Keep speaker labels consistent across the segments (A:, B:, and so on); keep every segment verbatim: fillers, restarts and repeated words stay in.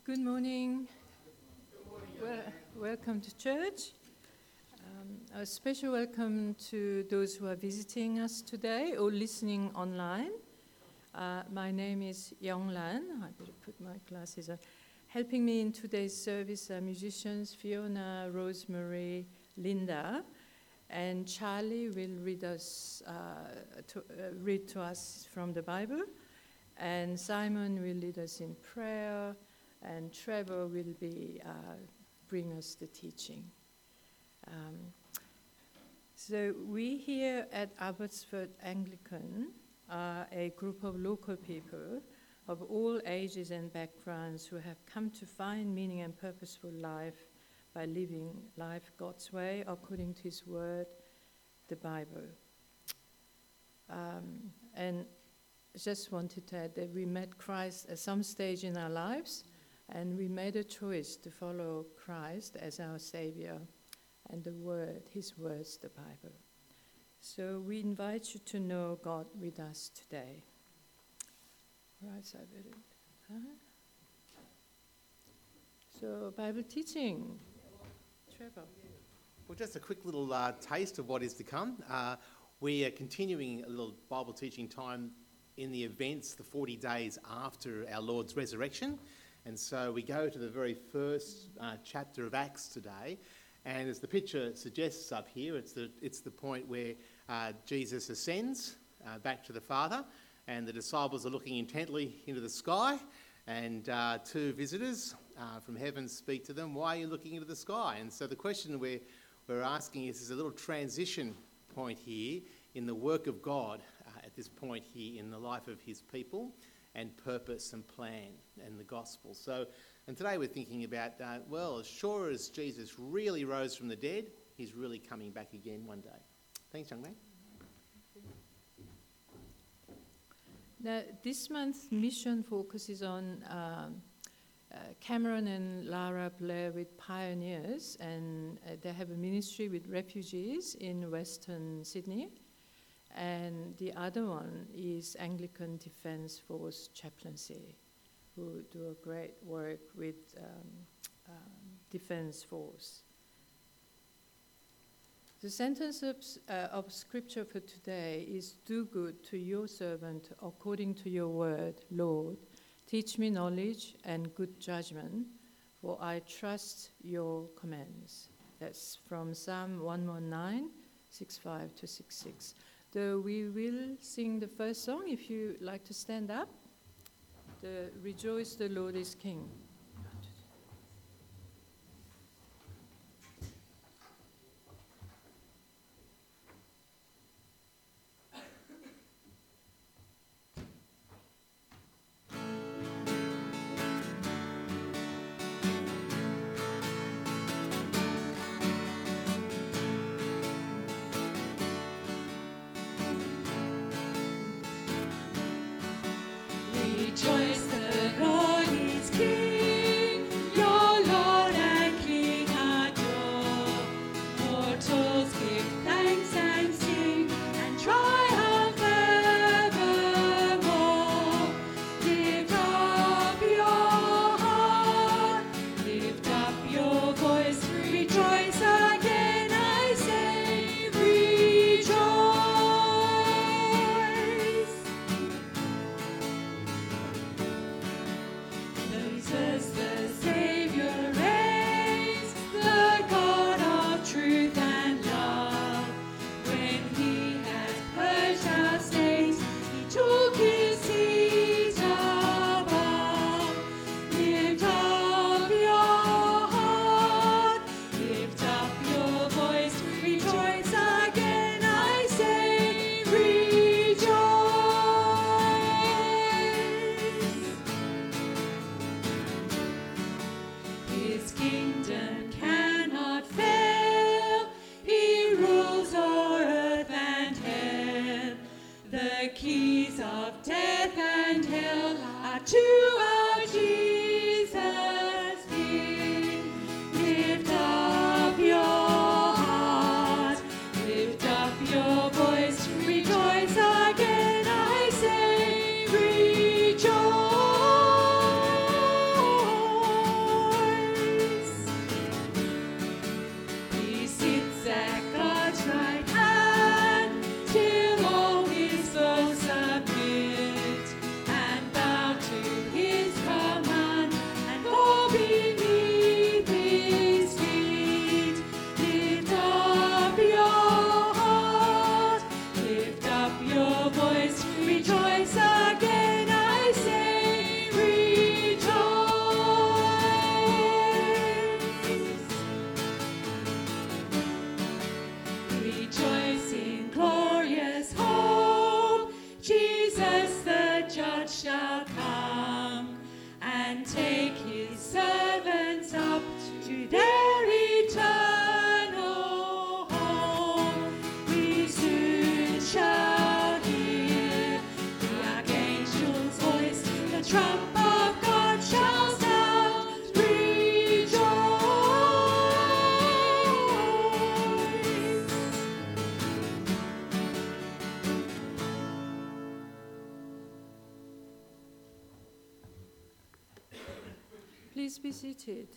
A: Good morning. Well, welcome to church. Um, a special welcome to those who are visiting us today or listening online. Uh, my name is Yong Lan. I better put my glasses on. Helping me in today's service are musicians Fiona, Rosemary, Linda, and Charlie will read us uh, to, uh, read to us from the Bible, and Simon will lead us in prayer, and Trevor will be uh, bring us the teaching. Um, so we here at Abbotsford Anglican are a group of local people of all ages and backgrounds who have come to find meaning and purposeful life by living life God's way according to His Word, the Bible. Um, and just wanted to add that we met Christ at some stage in our lives, and we made a choice to follow Christ as our Savior and the Word, His words, the Bible. So we invite you to know God with us today. Right, so I better, huh? So Bible teaching. Trevor.
B: Well, just a quick little uh, taste of what is to come. Uh, we are continuing a little Bible teaching time in the events, the forty days after our Lord's resurrection. And so we go to the very first uh, chapter of Acts today. And as the picture suggests up here, it's the, it's the point where uh, Jesus ascends uh, back to the Father, and the disciples are looking intently into the sky, and uh, two visitors uh, from heaven speak to them, "Why are you looking into the sky?" And so the question we're, we're asking is, is a little transition point here in the work of God uh, at this point here in the life of His people, and purpose and plan and the gospel. So, and today we're thinking about, uh, well, as sure as Jesus really rose from the dead, He's really coming back again one day. Thanks, young man.
A: Now, this month's mission focuses on um, uh, Cameron and Lara Blair with Pioneers, and uh, they have a ministry with refugees in Western Sydney. And the other one is Anglican Defence Force Chaplaincy, who do a great work with um, um, Defence Force. The sentence of, uh, of scripture for today is, "Do good to your servant according to your word, Lord. Teach me knowledge and good judgment, for I trust your commands." That's from Psalm one nineteen, six five to six six. So we will sing the first song. If you like to stand up, the "Rejoice, the Lord is King."
C: Rejoice, the Lord is King.
A: Please be seated.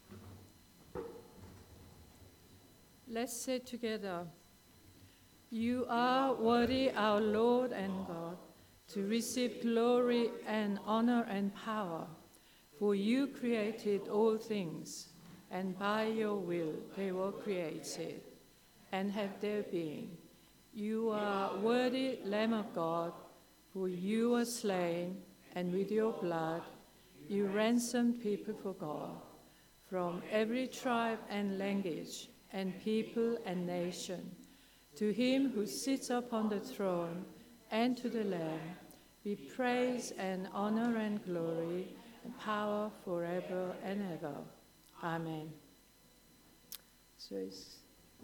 A: Let's say together, "You are worthy, our Lord and God, to receive glory and honor and power, for you created all things, and by your will they were created and have their being. You are worthy, Lamb of God, for you were slain, and with your blood you ransomed people for God, from every tribe and language and people and nation. To him who sits upon the throne and to the Lamb be praise and honor and glory and power forever and ever. Amen." So it's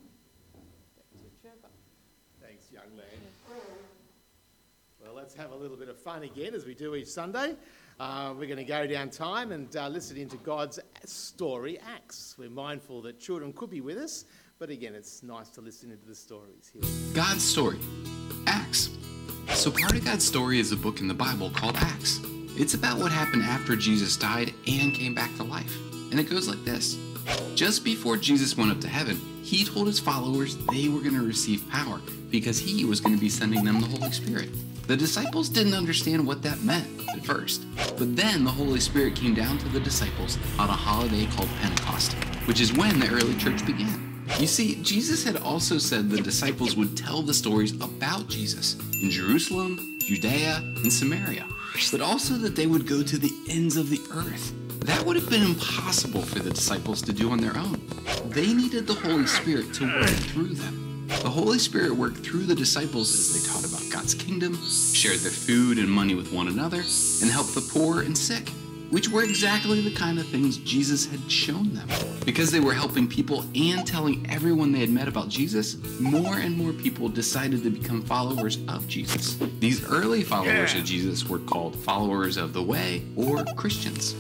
B: Thanks, young man. Well, let's have a little bit of fun again, as we do each Sunday. Uh, we're going to go down time and uh, listen into God's story, Acts. We're mindful that children could be with us, but again, it's nice to listen into the stories here.
C: God's story, Acts. So part of God's story is a book in the Bible called Acts. It's about what happened after Jesus died and came back to life. And it goes like this. Just before Jesus went up to heaven, he told his followers they were going to receive power because he was going to be sending them the Holy Spirit. The disciples didn't understand what that meant at first, but then the Holy Spirit came down to the disciples on a holiday called Pentecost, which is when the early church began. You see, Jesus had also said the disciples would tell the stories about Jesus in Jerusalem, Judea, and Samaria, but also that they would go to the ends of the earth. That would have been impossible for the disciples to do on their own. They needed the Holy Spirit to work through them. The Holy Spirit worked through the disciples as they taught about God's kingdom, shared their food and money with one another, and helped the poor and sick, which were exactly the kind of things Jesus had shown them. Because they were helping people and telling everyone they had met about Jesus, more and more people decided to become followers of Jesus. These early followers yeah. of Jesus were called followers of the way, or Christians.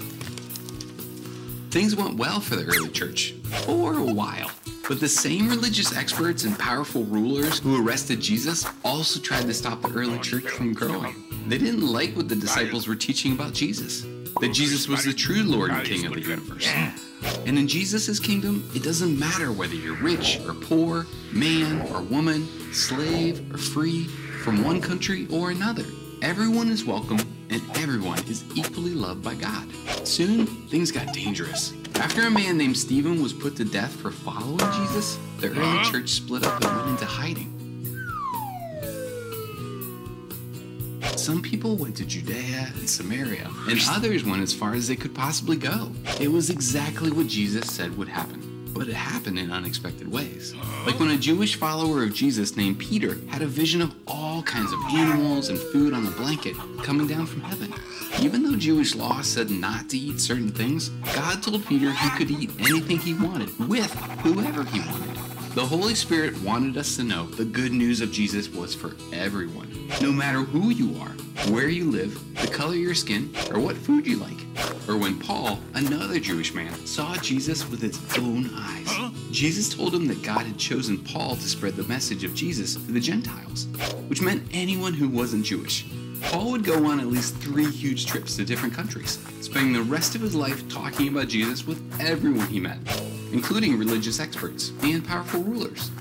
C: Things went well for the early church, for a while. But the same religious experts and powerful rulers who arrested Jesus also tried to stop the early church from growing. They didn't like what the disciples were teaching about Jesus, that Jesus was the true Lord and King of the universe. And in Jesus' kingdom, it doesn't matter whether you're rich or poor, man or woman, slave or free, from one country or another. Everyone is welcome and everyone is equally loved by God. Soon, things got dangerous. After a man named Stephen was put to death for following Jesus, the early church split up and went into hiding. Some people went to Judea and Samaria, and others went as far as they could possibly go. It was exactly what Jesus said would happen, but it happened in unexpected ways. Like when a Jewish follower of Jesus named Peter had a vision of all kinds of animals and food on a blanket coming down from heaven. Even though Jewish law said not to eat certain things, God told Peter he could eat anything he wanted with whoever he wanted. The Holy Spirit wanted us to know the good news of Jesus was for everyone, no matter who you are, where you live, the color of your skin, or what food you like. Or when Paul, another Jewish man, saw Jesus with his own eyes. Jesus told him that God had chosen Paul to spread the message of Jesus to the Gentiles, which meant anyone who wasn't Jewish. Paul would go on at least three huge trips to different countries, spending the rest of his life talking about Jesus with everyone he met, including religious experts and powerful rulers.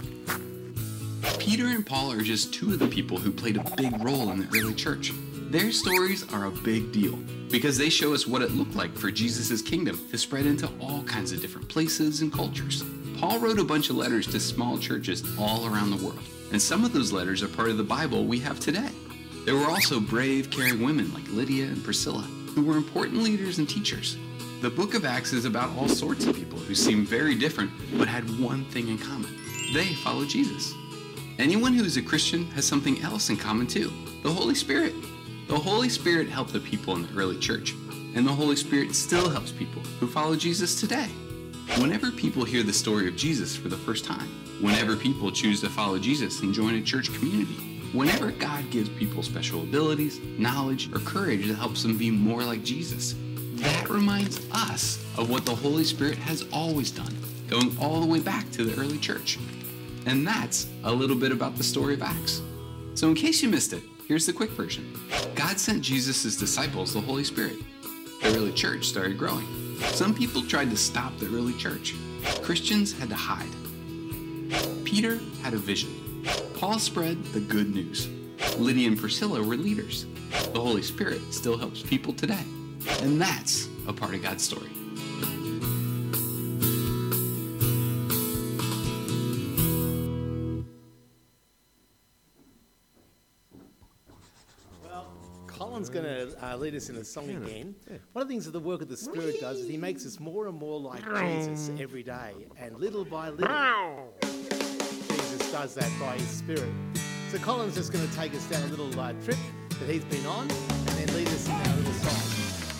C: Peter and Paul are just two of the people who played a big role in the early church. Their stories are a big deal because they show us what it looked like for Jesus' kingdom to spread into all kinds of different places and cultures. Paul wrote a bunch of letters to small churches all around the world, and some of those letters are part of the Bible we have today. There were also brave, caring women like Lydia and Priscilla, who were important leaders and teachers. The book of Acts is about all sorts of people who seem very different, but had one thing in common. They followed Jesus. Anyone who is a Christian has something else in common too, the Holy Spirit. The Holy Spirit helped the people in the early church, and the Holy Spirit still helps people who follow Jesus today. Whenever people hear the story of Jesus for the first time, whenever people choose to follow Jesus and join a church community, whenever God gives people special abilities, knowledge, or courage that helps them be more like Jesus, that reminds us of what the Holy Spirit has always done, going all the way back to the early church. And that's a little bit about the story of Acts. So in case you missed it, here's the quick version. God sent Jesus' disciples the Holy Spirit. The early church started growing. Some people tried to stop the early church. Christians had to hide. Peter had a vision. Paul spread the good news. Lydia and Priscilla were leaders. The Holy Spirit still helps people today. And that's a part of God's story.
B: Colin's going to uh, lead us in a song again. One of the things that the work of the Spirit does is he makes us more and more like Jesus every day. And little by little, Jesus does that by his Spirit. So Colin's just going to take us down a little uh, trip that he's been on and then lead us in our little song.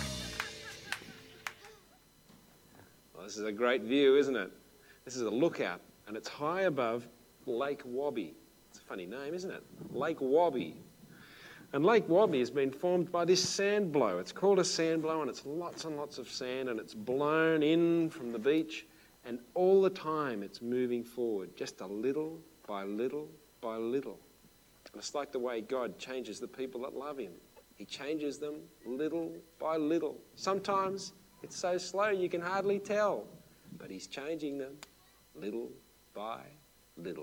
D: Well, this is a great view, isn't it? This is a lookout, and it's high above Lake Wabi. It's a funny name, isn't it? Lake Wabi. And Lake Wabi has been formed by this sand blow. It's called a sand blow, and it's lots and lots of sand, and it's blown in from the beach, and all the time it's moving forward, just a little by little by little. And it's like the way God changes the people that love him. He changes them little by little. Sometimes it's so slow you can hardly tell, but he's changing them little by little.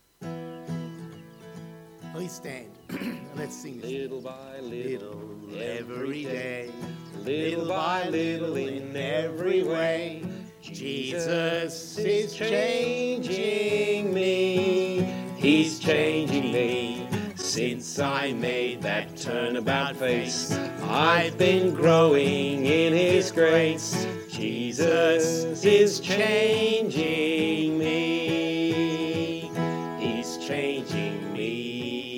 B: Please stand and let's sing this.
D: Little by little,
B: Little every day,
D: little by little in every way,
B: Jesus is changing
D: me. He's changing me. Since I made that turnabout face, I've been growing in his grace. Jesus is changing me. He's changing me.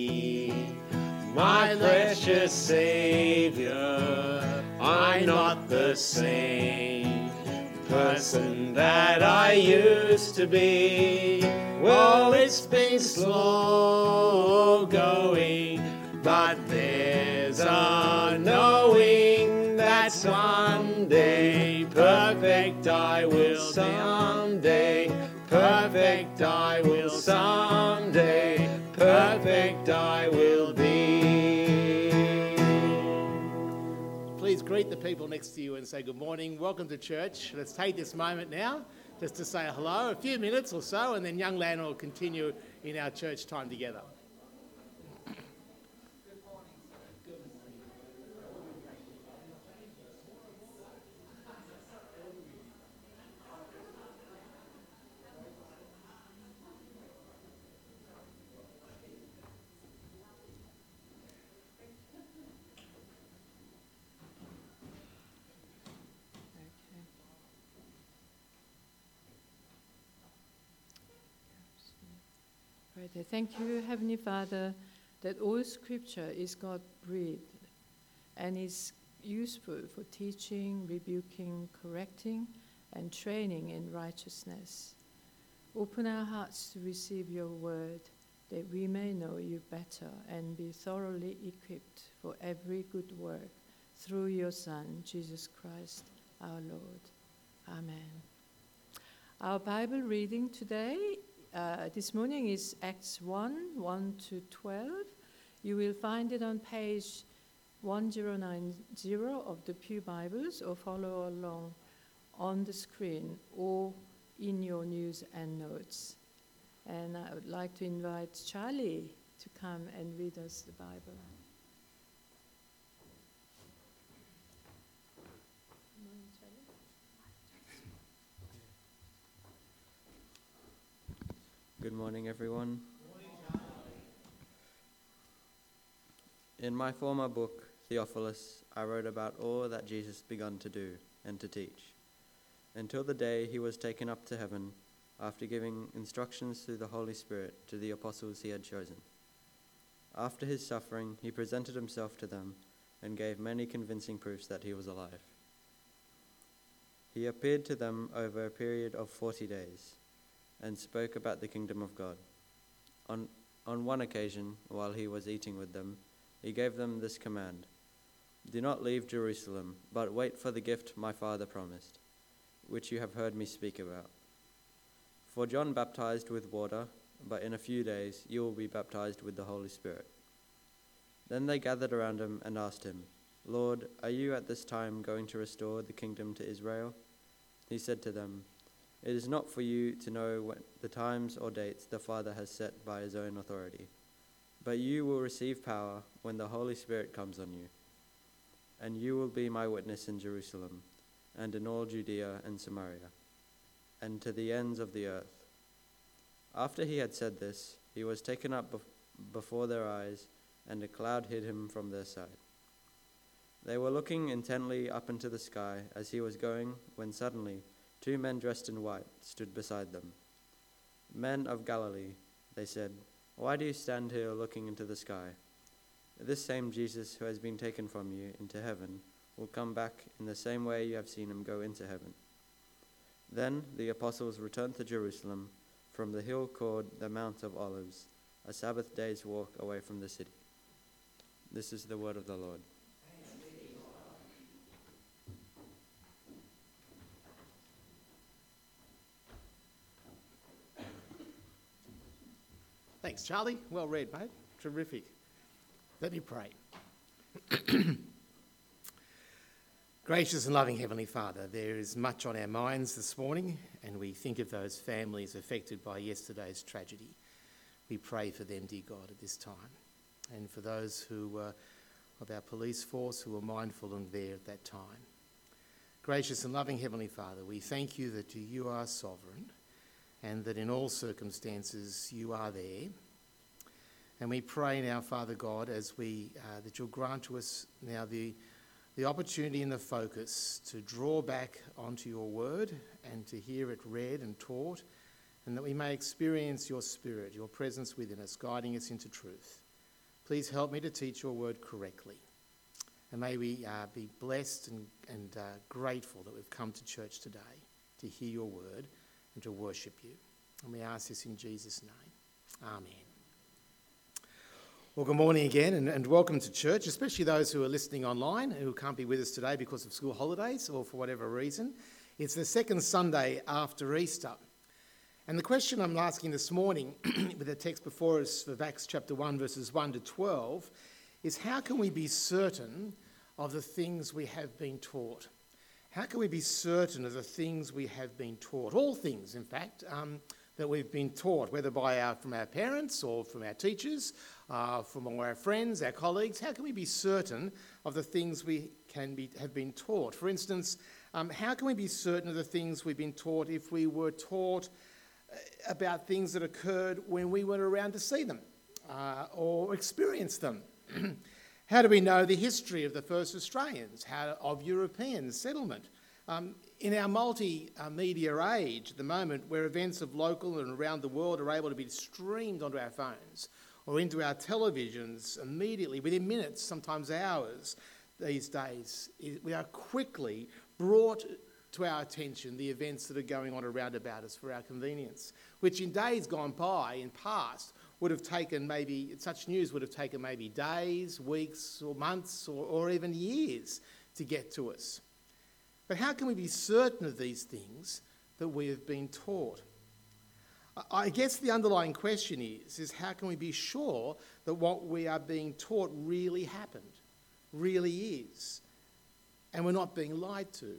D: My precious Savior, I'm not the same person that I used to be. Well, it's been slow going, but there's a knowing that someday perfect I will someday, perfect I will someday, perfect I will be.
B: Please greet the people next to you and say good morning. Welcome to church. Let's take this moment now just to say hello, a few minutes or so, and then young Lana will continue in our church time together.
A: Right. Thank you, Heavenly Father, that all Scripture is God-breathed and is useful for teaching, rebuking, correcting, and training in righteousness. Open our hearts to receive your word, that we may know you better and be thoroughly equipped for every good work through your Son, Jesus Christ, our Lord. Amen. Our Bible reading today Uh, this morning is Acts one, one to twelve. You will find it on page one thousand ninety of the Pew Bibles, or follow along on the screen or in your news and notes. And I would like to invite Charlie to come and read us the Bible.
E: Good morning, everyone. In my former book, Theophilus, I wrote about all that Jesus began to do and to teach, until the day he was taken up to heaven, after giving instructions through the Holy Spirit to the apostles he had chosen. After his suffering, he presented himself to them and gave many convincing proofs that he was alive. He appeared to them over a period of forty days, and spoke about the kingdom of God. On, on one occasion, while he was eating with them, he gave them this command: "Do not leave Jerusalem, but wait for the gift my Father promised, which you have heard me speak about. For John baptized with water, but in a few days you will be baptized with the Holy Spirit." Then they gathered around him and asked him, "Lord, are you at this time going to restore the kingdom to Israel?" He said to them, "It is not for you to know what the times or dates the Father has set by his own authority, but you will receive power when the Holy Spirit comes on you. And you will be my witness in Jerusalem, and in all Judea and Samaria, and to the ends of the earth." After he had said this, he was taken up bef- before their eyes, and a cloud hid him from their sight. They were looking intently up into the sky as he was going, when suddenly two men dressed in white stood beside them. "Men of Galilee," they said, "why do you stand here looking into the sky? This same Jesus who has been taken from you into heaven will come back in the same way you have seen him go into heaven." Then the apostles returned to Jerusalem from the hill called the Mount of Olives, a Sabbath day's walk away from the city. This is the word of the Lord.
B: Thanks, Charlie. Well read, mate. Terrific. Let me pray. Gracious and loving Heavenly Father, there is much on our minds this morning, and we think of those families affected by yesterday's tragedy. We pray for them, dear God, at this time, and for those who uh, of our police force who were mindful and there at that time. Gracious and loving Heavenly Father, we thank you that you are sovereign, and that in all circumstances you are there. And we pray now, Father God, as we uh, that you'll grant to us now the the opportunity and the focus to draw back onto your word and to hear it read and taught, and that we may experience your Spirit, your presence within us, guiding us into truth. Please help me to teach your word correctly. And may we uh, be blessed and, and uh, grateful that we've come to church today to hear your word and to worship you. And we ask this in Jesus' name. Amen. Well, good morning again, and, and welcome to church, especially those who are listening online who can't be with us today because of school holidays or for whatever reason. It's the second Sunday after Easter. And the question I'm asking this morning with the text before us of Acts chapter one, verses one to twelve, is how can we be certain of the things we have been taught? How can we be certain of the things we have been taught? All things, in fact, um, that we've been taught, whether by our, from our parents or from our teachers, uh, from our friends, our colleagues. How can we be certain of the things we can be, have been taught? For instance, um, how can we be certain of the things we've been taught if we were taught about things that occurred when we weren't around to see them uh, or experience them? How do we know the history of the first Australians, how, of European settlement? Um, in our multimedia age at the moment, where events of local and around the world are able to be streamed onto our phones or into our televisions immediately, within minutes, sometimes hours these days, we are quickly brought to our attention the events that are going on around about us for our convenience, which in days gone by, in past, would have taken maybe, such news would have taken maybe days, weeks or months or, or even years to get to us. But how can we be certain of these things that we have been taught? I guess the underlying question is, is how can we be sure that what we are being taught really happened, really is, and we're not being lied to?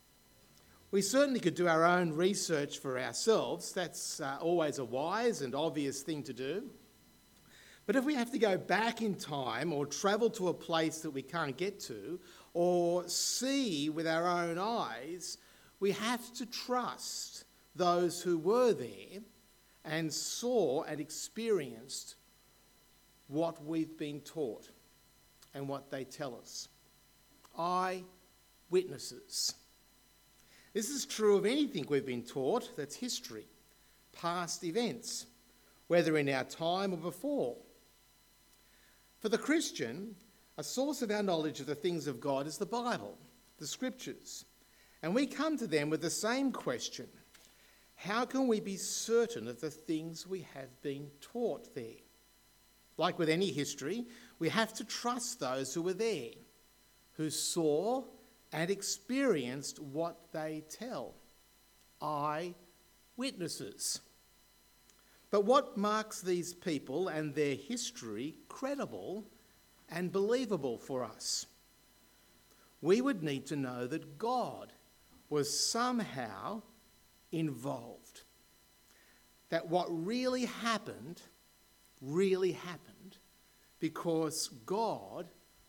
B: We certainly could do our own research for ourselves. That's uh, always a wise and obvious thing to do. But if we have to go back in time or travel to a place that we can't get to or see with our own eyes, we have to trust those who were there and saw and experienced what we've been taught and what they tell us. Eyewitnesses. This is true of anything we've been taught that's history, past events, whether in our time or before. For the Christian, a source of our knowledge of the things of God is the Bible, the Scriptures. And we come to them with the same question: how can we be certain of the things we have been taught there? Like with any history, we have to trust those who were there, who saw and experienced what they tell. Eyewitnesses. But what marks these people and their history credible and believable for us? we would need to know that God was somehow involved. That what really happened, really happened because God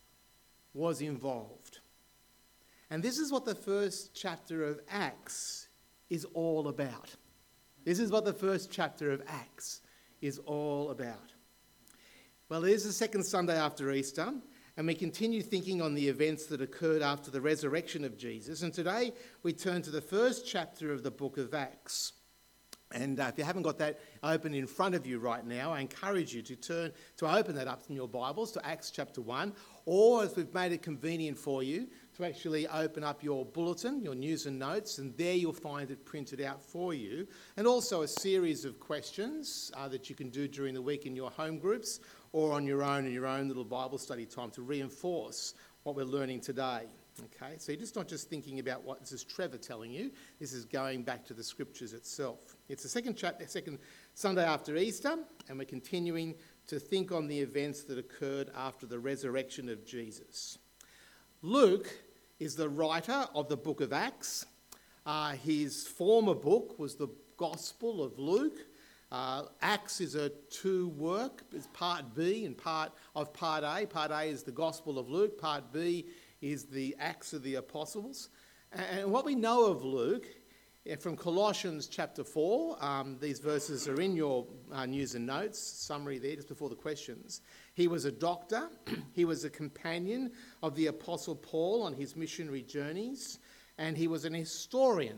B: was involved. And this is what the first chapter of Acts is all about. This is what the first chapter of Acts is all about. Well, it is the second Sunday after Easter, and we continue thinking on the events that occurred after the resurrection of Jesus. And today we turn to the first chapter of the book of Acts. And uh, if you haven't got that open in front of you right now, I encourage you to turn to open that up in your Bibles to Acts chapter one, or if we've made it convenient for you, to actually open up your bulletin, your news and notes, and there you'll find it printed out for you. And also a series of questions uh, that you can do during the week in your home groups or on your own in your own little Bible study time to reinforce what we're learning today. Okay, so you're just not just thinking about what this is Trevor telling you, this is going back to the scriptures itself. It's the second chapter, second Sunday after Easter, and we're continuing to think on the events that occurred after the resurrection of Jesus. Luke is the writer of the book of Acts. Uh, his former book was the Gospel of Luke. Uh, Acts is a two work, it's part B and part of part A. Part A is the Gospel of Luke, part B is the Acts of the Apostles. And what we know of Luke, from Colossians chapter four, um, these verses are in your uh, news and notes, summary there just before the questions. He was a doctor, he was a companion of the Apostle Paul on his missionary journeys, and he was an historian.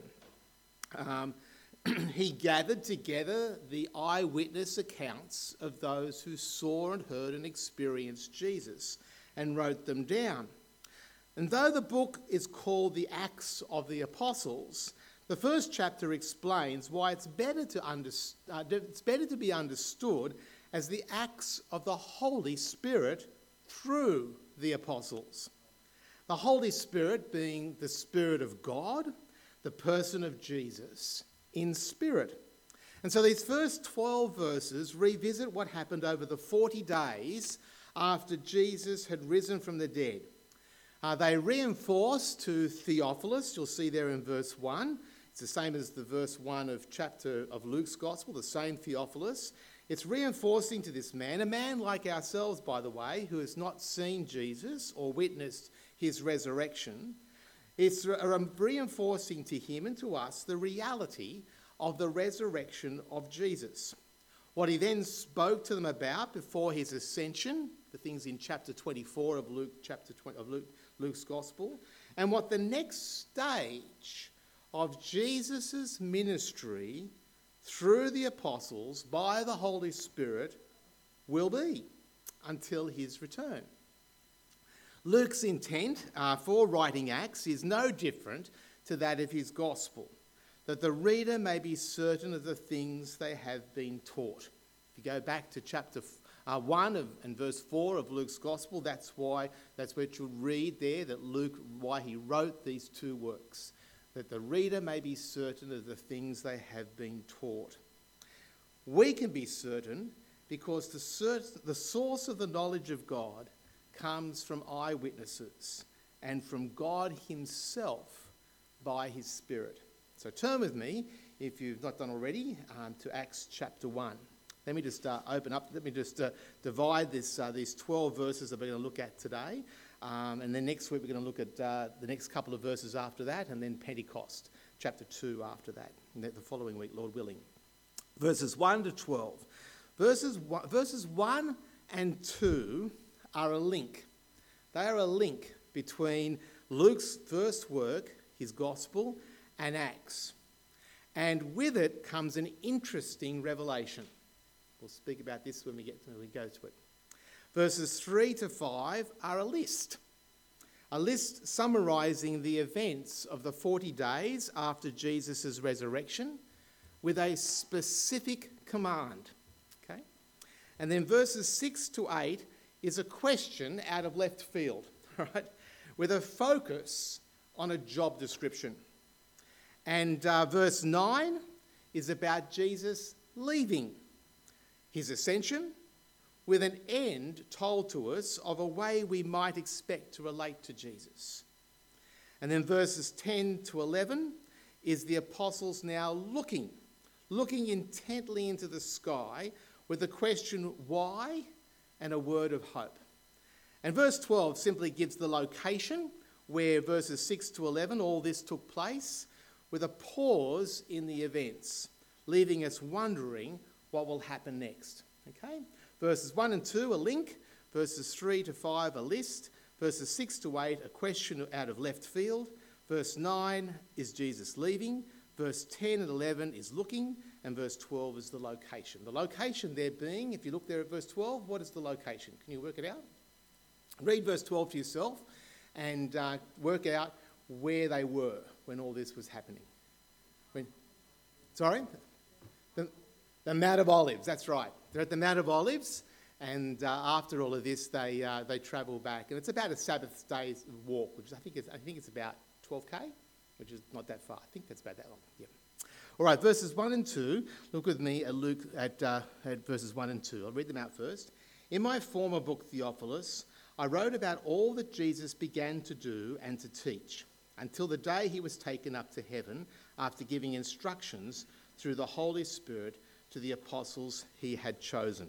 B: Um, he gathered together the eyewitness accounts of those who saw and heard and experienced Jesus and wrote them down. And though the book is called the Acts of the Apostles, the first chapter explains why it's better to under, uh, it's better to be understood as the acts of the Holy Spirit through the apostles. The Holy Spirit being the Spirit of God, the person of Jesus in spirit. And so these first twelve verses revisit what happened over the forty days after Jesus had risen from the dead. Uh, they reinforce to Theophilus, you'll see there in verse one, it's the same as the verse one of chapter of Luke's Gospel, the same Theophilus. It's reinforcing to this man, a man like ourselves, by the way, who has not seen Jesus or witnessed his resurrection. It's reinforcing to him and to us the reality of the resurrection of Jesus. What he then spoke to them about before his ascension, the things in chapter twenty-four of Luke, chapter twenty of Luke, Luke's Gospel, and what the next stage of Jesus' ministry through the apostles by the Holy Spirit will be until his return. Luke's intent uh, for writing Acts is no different to that of his Gospel, that the reader may be certain of the things they have been taught. If you go back to chapter uh, one of, and verse four of Luke's Gospel, that's why that's where you'll read there that Luke, why he wrote these two works, that the reader may be certain of the things they have been taught. We can be certain because the, cert- the source of the knowledge of God comes from eyewitnesses and from God himself by his Spirit. So turn with me, if you've not done already, um, to Acts chapter one. Let me just uh, open up, let me just uh, divide this, uh, these twelve verses that we're going to look at today. Um, and then next week we're going to look at uh, the next couple of verses after that, and then Pentecost, chapter two after that, and the following week, Lord willing. Verses one to twelve. Verses one, verses one and two are a link. They are a link between Luke's first work, his Gospel, and Acts. And with it comes an interesting revelation. We'll speak about this when we get to, when we go to it. Verses three to five are a list. A list summarising the events of the forty days after Jesus' resurrection with a specific command. Okay? And then verses six to eight is a question out of left field, right? With a focus on a job description. And uh, verse nine is about Jesus leaving his ascension, with an end told to us of a way we might expect to relate to Jesus. And then verses ten to eleven is the apostles now looking, looking intently into the sky with the question, why, and a word of hope. And verse twelve simply gives the location where verses six to eleven, all this took place, with a pause in the events, leaving us wondering what will happen next. Okay? Verses one and two, a link. Verses three to five, a list. Verses six to eight, a question out of left field. Verse nine is Jesus leaving. Verse ten and eleven is looking. And verse twelve is the location. The location there being, if you look there at verse twelve, what is the location? Can you work it out? Read verse twelve to yourself and uh, work out where they were when all this was happening. When, sorry? The, the Mount of Olives, that's right. They're at the Mount of Olives, and uh, after all of this, they uh, they travel back, and it's about a Sabbath day's walk, which I think is I think it's about twelve k, which is not that far. I think that's about that long. Yeah. All right, verses one and two. Look with me at Luke at, uh, at verses one and two. I'll read them out first. In my former book, Theophilus, I wrote about all that Jesus began to do and to teach, until the day he was taken up to heaven after giving instructions through the Holy Spirit to the apostles he had chosen.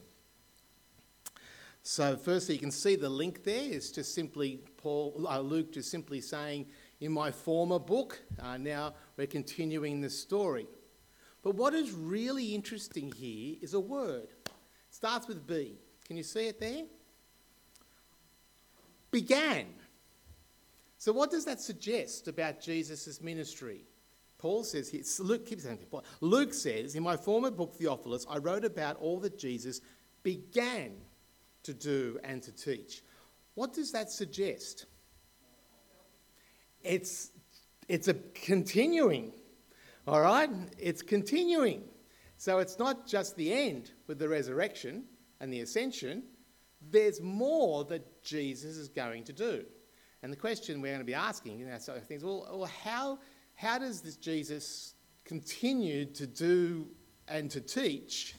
B: So firstly, you can see the link there. It's just simply Paul, uh, Luke just simply saying, in my former book, uh, now we're continuing the story. But what is really interesting here is a word. It starts with B. Can you see it there? Began. So what does that suggest about Jesus' ministry? Paul says here, Luke keeps saying, Luke says, in my former book, Theophilus, I wrote about all that Jesus began to do and to teach. What does that suggest? It's, it's a continuing, all right? It's continuing. So it's not just the end with the resurrection and the ascension. There's more that Jesus is going to do. And the question we're going to be asking in our sort of things, well, well how, how does this Jesus continue to do and to teach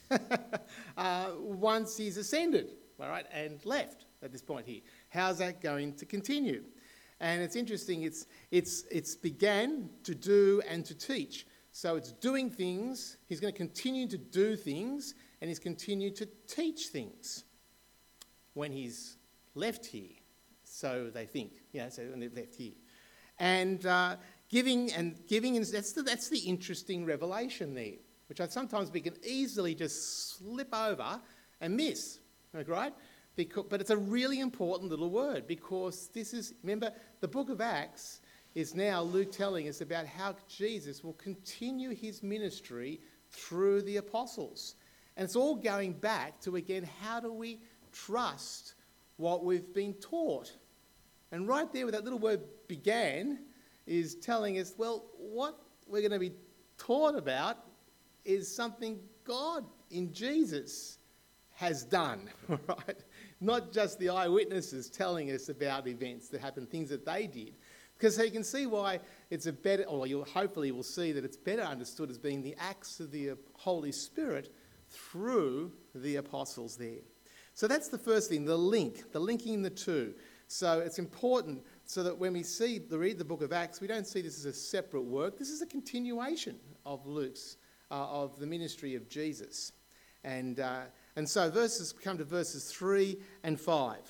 B: uh, once he's ascended, all right, and left at this point here? How's that going to continue? And it's interesting, it's, it's, it's began to do and to teach. So it's doing things, he's going to continue to do things, and he's continued to teach things when he's left here. So they think, yeah, so when they've left here. And uh, giving, and giving, and that's the, that's the interesting revelation there, which I sometimes we can easily just slip over and miss, right? Because, but it's a really important little word, because this is, remember, the book of Acts is now Luke telling us about how Jesus will continue his ministry through the apostles. And it's all going back to, again, how do we trust what we've been taught? And right there with that little word began is telling us, well, what we're going to be taught about is something God in Jesus has done, right? Not just the eyewitnesses telling us about events that happened, things that they did. Because so you can see why it's a better, or you'll hopefully will see that it's better understood as being the acts of the Holy Spirit through the apostles there. So that's the first thing, the link, the linking the two. So it's important so that when we see the read the book of Acts, we don't see this as a separate work. This is a continuation of Luke's, uh, of the ministry of Jesus. And, uh, and so verses come to verses three and five.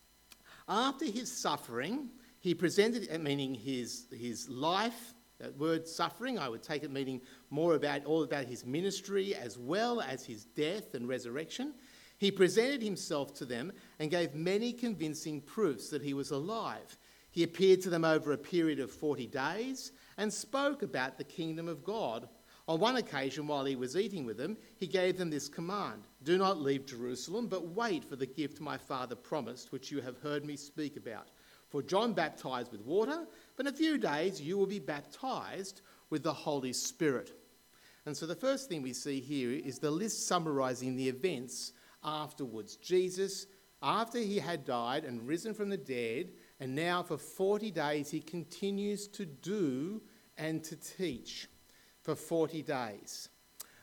B: After his suffering, he presented, meaning his, his life, that word suffering, I would take it meaning more about all about his ministry as well as his death and resurrection. He presented himself to them and gave many convincing proofs that he was alive. He appeared to them over a period of forty days and spoke about the kingdom of God. On one occasion, while he was eating with them, he gave them this command: do not leave Jerusalem, but wait for the gift my Father promised, which you have heard me speak about. For John baptized with water, but in a few days you will be baptized with the Holy Spirit. And so the first thing we see here is the list summarising the events afterwards. Jesus, after he had died and risen from the dead, and now for forty days he continues to do and to teach for forty days.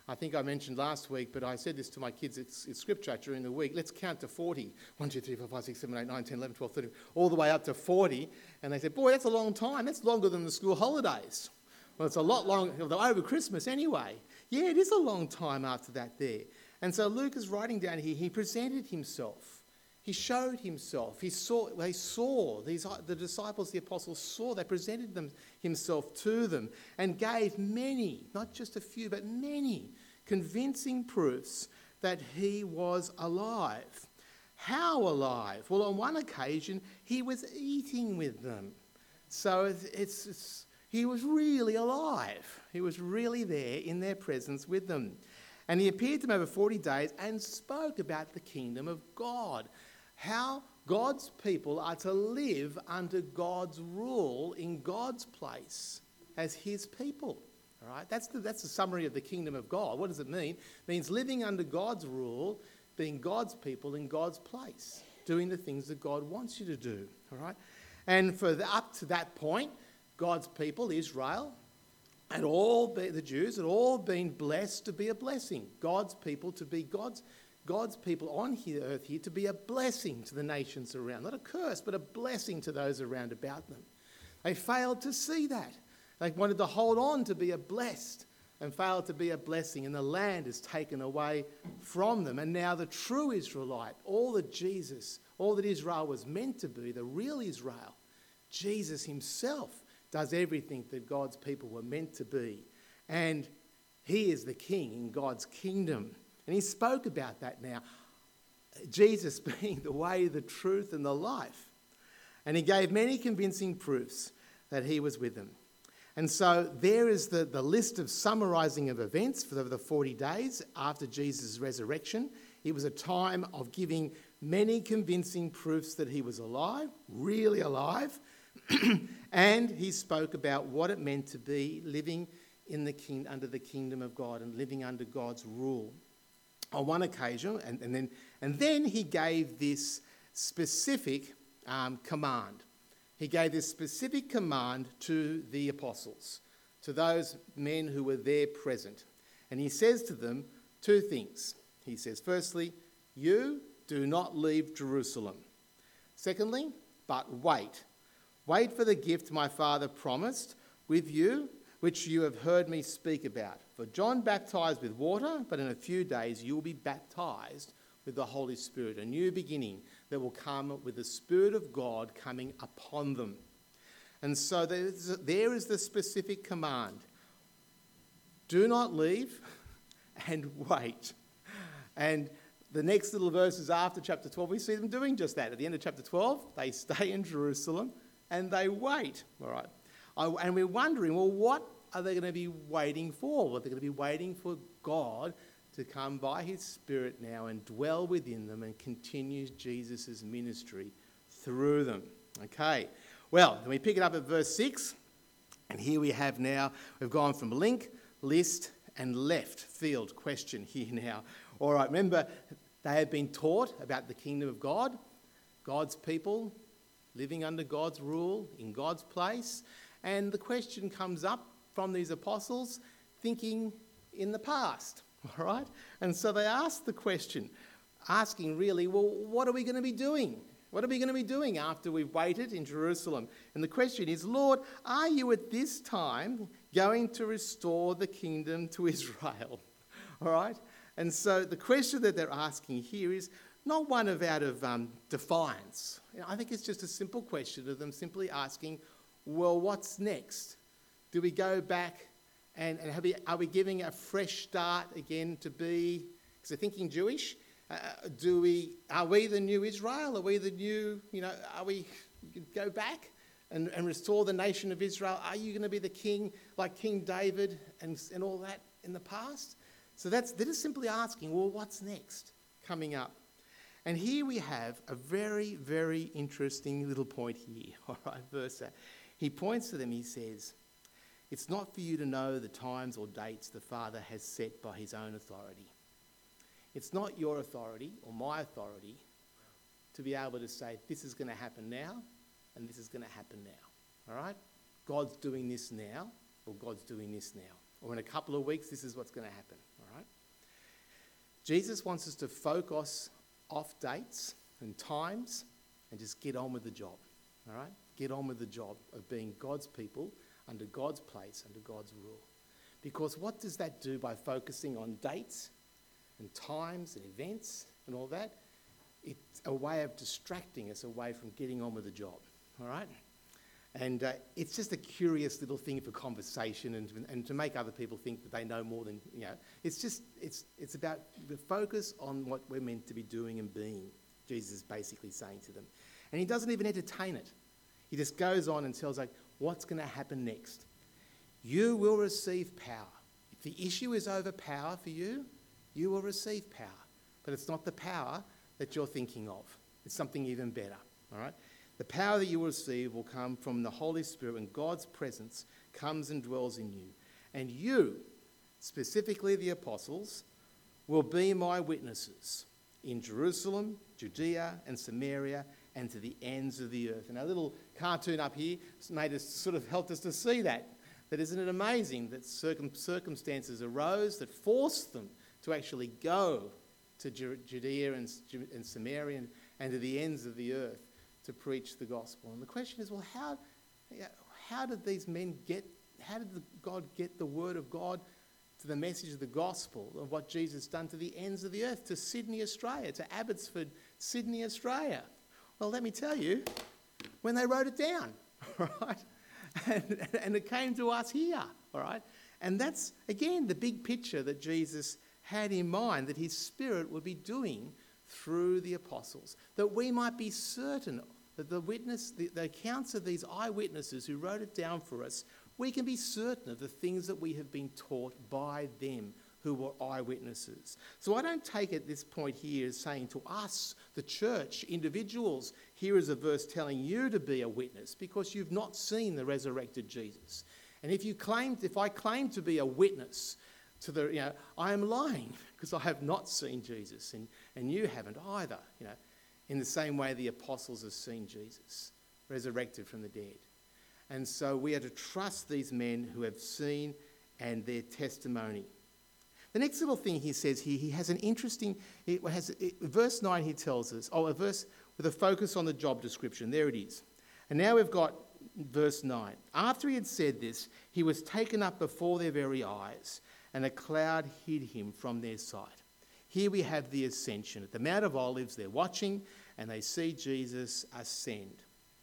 B: I think I mentioned last week, but I said this to my kids at, at scripture during the week. Let's count to forty. one, two, three, four, five, six, seven, eight, nine, ten, eleven, twelve, thirteen, all the way up to forty. And they said, boy, that's a long time. That's longer than the school holidays. Well, it's a lot longer, over Christmas anyway. Yeah, it is a long time after that there. And so Luke is writing down here, he presented himself. He showed himself. He saw, they saw, these, the disciples, the apostles saw, they presented them, himself to them and gave many, not just a few, but many convincing proofs that he was alive. How alive? Well, on one occasion, he was eating with them. So it's, it's, it's he was really alive. He was really there in their presence with them. And he appeared to them over forty days and spoke about the kingdom of God. How God's people are to live under God's rule in God's place as his people. All right? That's the, that's the summary of the kingdom of God. What does it mean? It means living under God's rule, being God's people in God's place, doing the things that God wants you to do. All right? And for the, up to that point, God's people, Israel, and all be, the Jews had all been blessed to be a blessing. God's people to be God's God's people on here, earth here to be a blessing to the nations around. Not a curse, but a blessing to those around about them. They failed to see that. They wanted to hold on to be a blessed and failed to be a blessing. And the land is taken away from them. And now the true Israelite, all that Jesus, all that Israel was meant to be, the real Israel, Jesus himself does everything that God's people were meant to be. And he is the king in God's kingdom. And he spoke about that now. Jesus being the way, the truth, and the life. And he gave many convincing proofs that he was with them. And so there is the, the list of summarising of events for the, the forty days after Jesus' resurrection. It was a time of giving many convincing proofs that he was alive, really alive. And he spoke about what it meant to be living in the king, under the kingdom of God and living under God's rule. On one occasion, and, and, then, and then he gave this specific um, command. He gave this specific command to the apostles, to those men who were there present. And he says to them two things. He says, firstly, you do not leave Jerusalem. Secondly, but wait. Wait for the gift my Father promised with you, which you have heard me speak about. For John baptized with water, but in a few days you will be baptized with the Holy Spirit, a new beginning that will come with the Spirit of God coming upon them. And so there is the specific command. Do not leave and wait. And the next little verses after chapter twelve, we see them doing just that. At the end of chapter twelve, they stay in Jerusalem and they wait. All right. And we're wondering, well, what are they going to be waiting for? Well, they're going to be waiting for God to come by his Spirit now and dwell within them and continue Jesus' ministry through them. Okay, well, then we pick it up at verse six. And here we have now, we've gone from link, list, and left field question here now. All right, remember, they had been taught about the kingdom of God, God's people living under God's rule in God's place. And the question comes up from these apostles thinking in the past, all right? And so they ask the question, asking really, well, what are we going to be doing? What are we going to be doing after we've waited in Jerusalem? And the question is, Lord, are you at this time going to restore the kingdom to Israel? All right? And so the question that they're asking here is not one of out of um, defiance. You know, I think it's just a simple question of them simply asking, well, what's next? Do we go back and, and have we, are we giving a fresh start again to be, because they're thinking Jewish, uh, do we, are we the new Israel? Are we the new, you know, are we, go back and, and restore the nation of Israel? Are you going to be the king like King David and, and all that in the past? So that's, they're just simply asking, well, what's next coming up? And here we have a very, very interesting little point here. All right, verse eight. He points to them, he says, it's not for you to know the times or dates the Father has set by his own authority. It's not your authority or my authority to be able to say, this is going to happen now and this is going to happen now. All right? God's doing this now or God's doing this now. or in a couple of weeks, this is what's going to happen, all right? Jesus wants us to focus off dates and times and just get on with the job, all right? Get on with the job of being God's people under God's place, under God's rule. Because what does that do by focusing on dates and times and events and all that? It's a way of distracting us away from getting on with the job, all right? And uh, it's just a curious little thing for conversation and, and to make other people think that they know more than, you know. It's just, it's, it's about the focus on what we're meant to be doing and being, Jesus is basically saying to them. And he doesn't even entertain it. He just goes on and tells, like, what's going to happen next? You will receive power. If the issue is over power for you, you will receive power. But it's not the power that you're thinking of. It's something even better, all right? The power that you will receive will come from the Holy Spirit, and God's presence comes and dwells in you. And you, specifically the apostles, will be my witnesses in Jerusalem, Judea and Samaria, and to the ends of the earth. And our little cartoon up here made us sort of helped us to see that. That isn't it amazing that circum- circumstances arose that forced them to actually go to Ju- Judea and, and Samaria and, and to the ends of the earth to preach the gospel. And the question is, well, how, how did these men get, how did the, God get the word of God to the message of the gospel of what Jesus done to the ends of the earth, to Sydney, Australia, to Abbotsford, Sydney, Australia? Well, let me tell you, when they wrote it down, all right? And, and it came to us here, all right? And that's, again, the big picture that Jesus had in mind that his Spirit would be doing through the apostles, that we might be certain that the witness, the, the accounts of these eyewitnesses who wrote it down for us, we can be certain of the things that we have been taught by them who were eyewitnesses. So I don't take it this point here as saying to us, the church, individuals, here is a verse telling you to be a witness because you've not seen the resurrected Jesus. And if you claim, if I claim to be a witness to the, you know, I am lying because I have not seen Jesus and, and you haven't either, you know, in the same way the apostles have seen Jesus resurrected from the dead. And so we are to trust these men who have seen and their testimony. The next little thing he says here, he has an interesting, it has, it, verse nine he tells us, oh, a verse with a focus on the job description. There it is. And now we've got verse nine. After he had said this, he was taken up before their very eyes, and a cloud hid him from their sight. Here we have the ascension. At the Mount of Olives, they're watching, and they see Jesus ascend,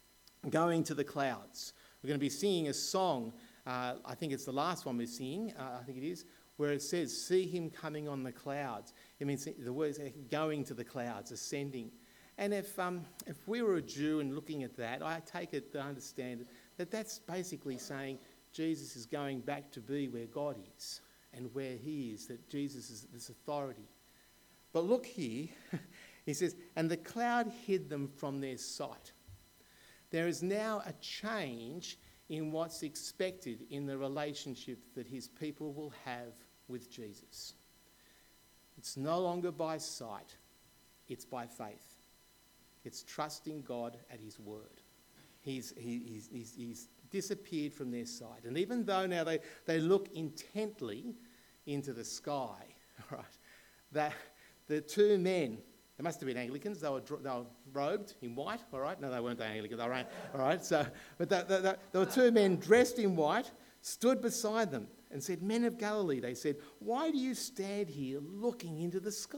B: going to the clouds. We're going to be singing a song, uh, I think it's the last one we're singing, uh, I think it is, where it says, see him coming on the clouds. It means the words going to the clouds, ascending. And if um, if we were a Jew and looking at that, I take it to understand that that's basically saying Jesus is going back to be where God is and where he is, that Jesus is this authority. But look here, he says, and the cloud hid them from their sight. There is now a change in what's expected in the relationship that his people will have with Jesus. It's no longer by sight, it's by faith. It's trusting God at his word. He's, he, he's, he's, he's disappeared from their sight. And even though now they, they look intently into the sky, right, that the two men, they must have been Anglicans, they were, they were robed in white, all right? No, they weren't Anglicans, they were, all right? So, but they, they, they, there were two men dressed in white, stood beside them and said, men of Galilee, they said, why do you stand here looking into the sky?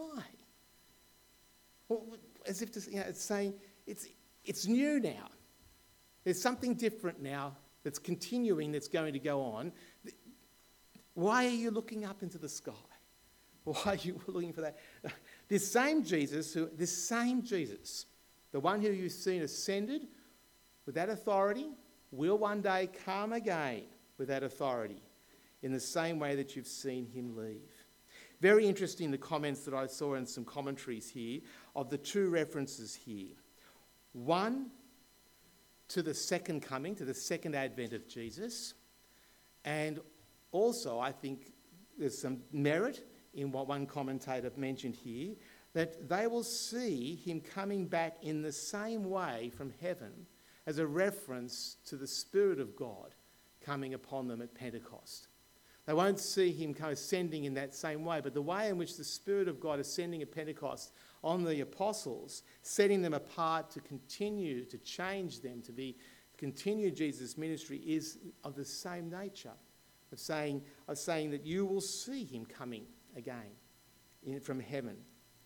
B: Well, as if to, you know, it's saying, it's, it's new now. There's something different now that's continuing, that's going to go on. Why are you looking up into the sky? Why are you looking for that? This same Jesus, who, this same Jesus, the one who you've seen ascended with that authority, will one day come again with that authority in the same way that you've seen him leave. Very interesting, the comments that I saw in some commentaries here of the two references here. One to the second coming, to the second advent of Jesus, and also I think there's some merit in what one commentator mentioned here, that they will see him coming back in the same way from heaven as a reference to the Spirit of God coming upon them at Pentecost. They won't see him kind of ascending in that same way. But the way in which the Spirit of God ascending at Pentecost on the apostles, setting them apart to continue to change them, to be continue Jesus' ministry, is of the same nature, of saying, of saying that you will see him coming again in, from heaven.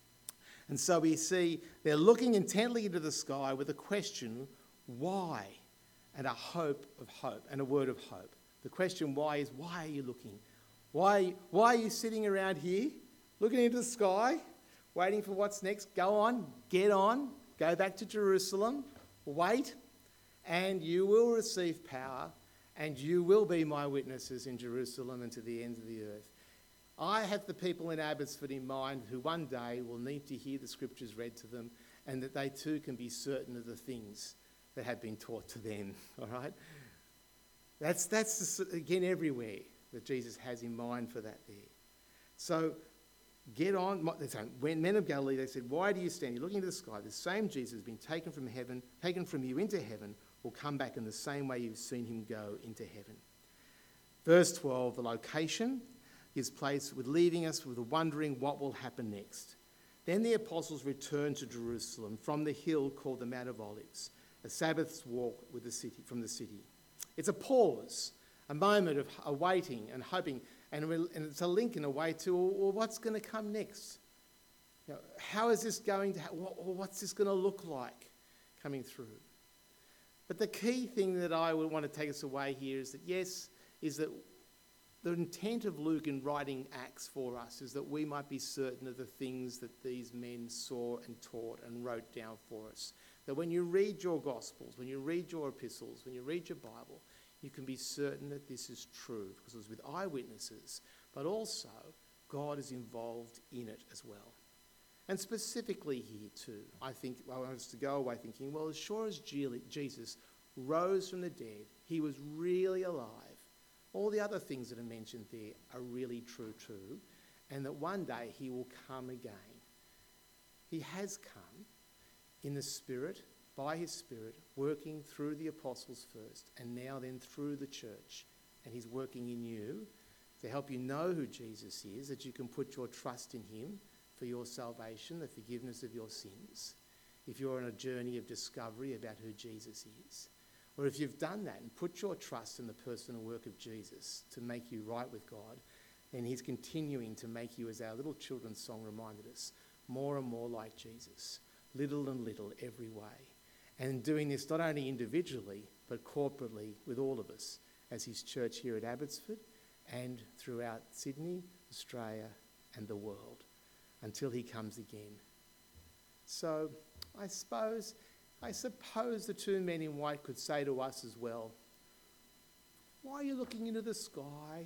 B: And so we see they're looking intently into the sky with a question, why? And a hope of hope, and a word of hope. The question why is, why are you looking? Why, why are you sitting around here, looking into the sky, waiting for what's next? Go on, get on, go back to Jerusalem, wait, and you will receive power, and you will be my witnesses in Jerusalem and to the ends of the earth. I have the people in Abbotsford in mind who one day will need to hear the scriptures read to them, and that they too can be certain of the things that have been taught to them, all right? That's, that's the, again, everywhere that Jesus has in mind for that there. So get on. When men of Galilee, they said, why do you stand here looking into the sky? The same Jesus has been taken from heaven, taken from you into heaven, will come back in the same way you've seen him go into heaven. Verse twelve, the location is placed with leaving us with wondering what will happen next. Then the apostles returned to Jerusalem from the hill called the Mount of Olives, a Sabbath's walk with the city, from the city. It's a pause, a moment of awaiting and hoping, and, and it's a link in a way to, well, what's going to come next? You know, how is this going to, what, what's this going to look like coming through? But the key thing that I would want to take us away here is that, yes, is that the intent of Luke in writing Acts for us is that we might be certain of the things that these men saw and taught and wrote down for us. That when you read your Gospels, when you read your epistles, when you read your Bible, you can be certain that this is true because it was with eyewitnesses, but also God is involved in it as well. And specifically here too, I think I want us to go away thinking, well, as sure as Jesus rose from the dead, he was really alive. All the other things that are mentioned there are really true too, and that one day he will come again. He has come in the Spirit, by his Spirit, working through the apostles first, and now then through the church. And he's working in you to help you know who Jesus is, that you can put your trust in him for your salvation, the forgiveness of your sins, if you're on a journey of discovery about who Jesus is. Or if you've done that and put your trust in the personal work of Jesus to make you right with God, then he's continuing to make you, as our little children's song reminded us, more and more like Jesus, little and little every way. And doing this not only individually, but corporately with all of us as his church here at Abbotsford and throughout Sydney, Australia and the world until he comes again. So I suppose, I suppose the two men in white could say to us as well, why are you looking into the sky?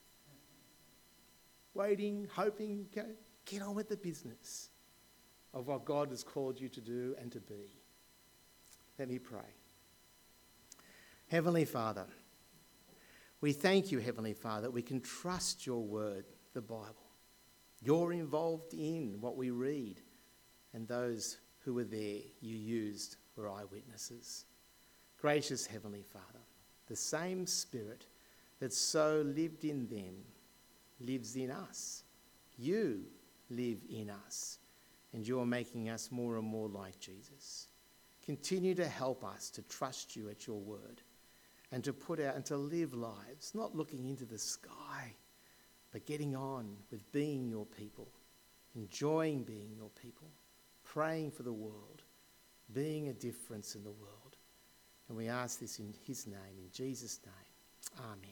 B: Waiting, hoping, get on with the business of what God has called you to do and to be. Let me pray. Heavenly Father, we thank you, Heavenly Father, that we can trust your word, the Bible. You're involved in what we read, and those who were there you used were eyewitnesses. Gracious Heavenly Father, the same Spirit that so lived in them lives in us. You live in us, and you're making us more and more like Jesus. Continue to help us to trust you at your word and to put out and to live lives, not looking into the sky, but getting on with being your people, enjoying being your people, praying for the world, being a difference in the world. And we ask this in his name, in Jesus' name. Amen.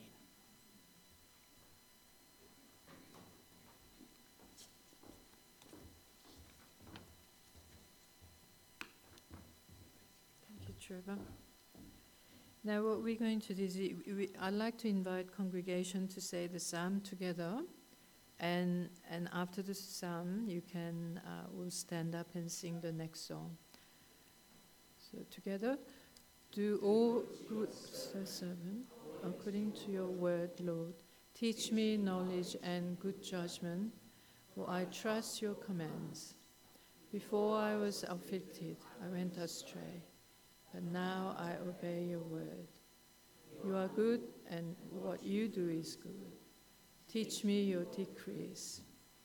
A: Trevor. Now what we're going to do is we, we, I'd like to invite congregation to say the psalm together, and and after the psalm you can uh, will stand up and sing the next song. So together, do all good servant according to your word, Lord. Teach me knowledge and good judgment, for I trust your commands. Before I was afflicted, I went astray, but now I obey your word. You are good, and what you do is good. Teach me your decrees.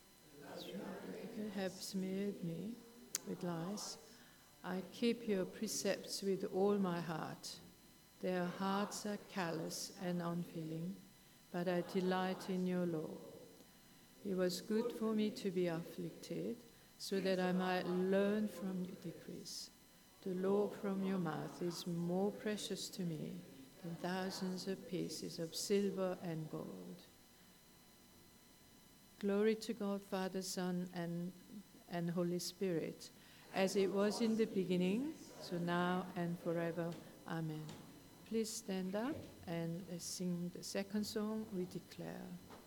A: Helps me with me with lies. I keep your precepts with all my heart. Their hearts are callous and unfeeling, but I delight in your law. It was good for me to be afflicted, so that I might learn from your decrees. The law from your mouth is more precious to me than thousands of pieces of silver and gold. Glory to God, Father, Son, and, and Holy Spirit, as it was in the beginning, so now and forever. Amen. Please stand up and sing the second song, We Declare.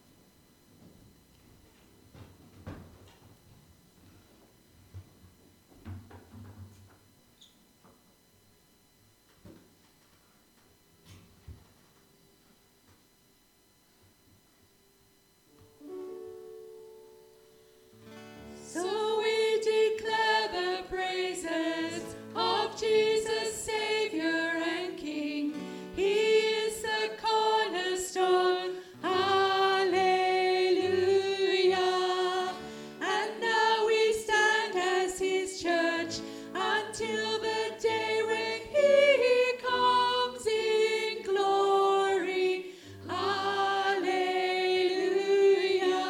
F: So we declare the praises of Jesus, Savior and King. He is the cornerstone. Hallelujah. And now we stand as his church until the day when he comes in glory. Hallelujah.